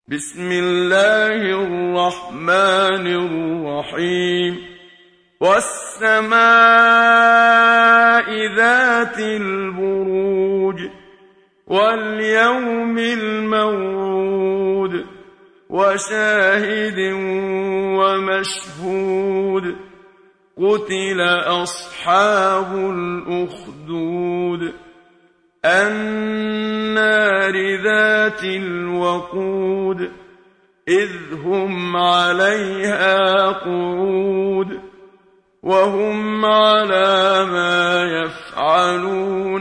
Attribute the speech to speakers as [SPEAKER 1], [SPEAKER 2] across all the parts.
[SPEAKER 1] بسم الله الرحمن الرحيم والسماء ذات البروج واليوم الموعود وشاهد ومشهود قتل أصحاب الأخدود النار ذات الوقود إذ هم عليها قعود وهم على ما يفعلون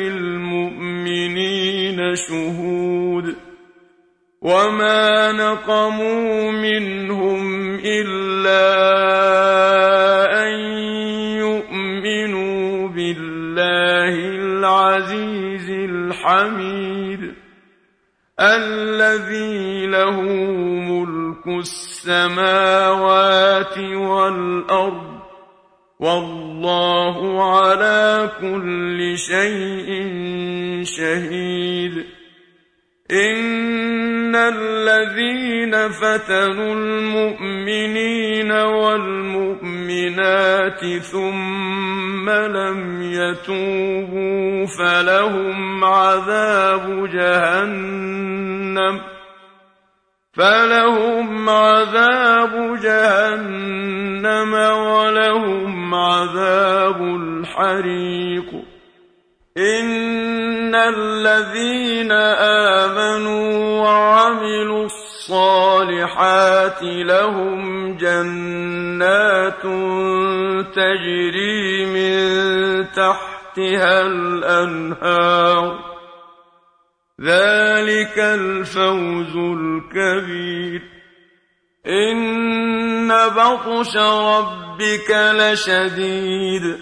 [SPEAKER 1] بالمؤمنين شهود وما نقموا منهم إلا أن يؤمنوا بالله العزيز الحميد الذي له ملك السماوات والأرض والله على كل شيء شهيد إن الذين فتنوا المؤمنين والمؤمنات ثم لم يتوبوا فلهم عذاب جهنم ولهم عذاب الحريق إن الذين آمنوا وعملوا الصالحات لهم جنات تجري من تحتها الأنهار ذلك الفوز الكبير إن بطش ربك لشديد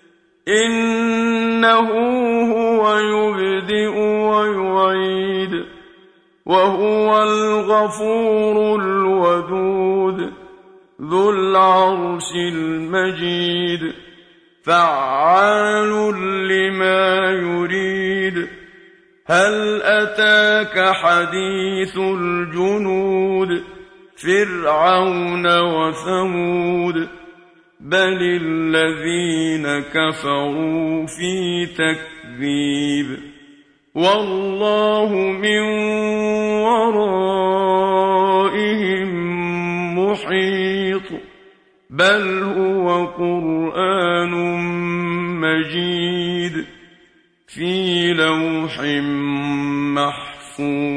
[SPEAKER 1] إنه هو يبدئ ويعيد وهو الغفور الودود ذو العرش المجيد فعال لما يريد هل أتاك حديث الجنود فرعون وثمود بل الذين كفروا في تكذيب والله من ورائهم محيط بل هو قرآن مجيد في لوح محفوظ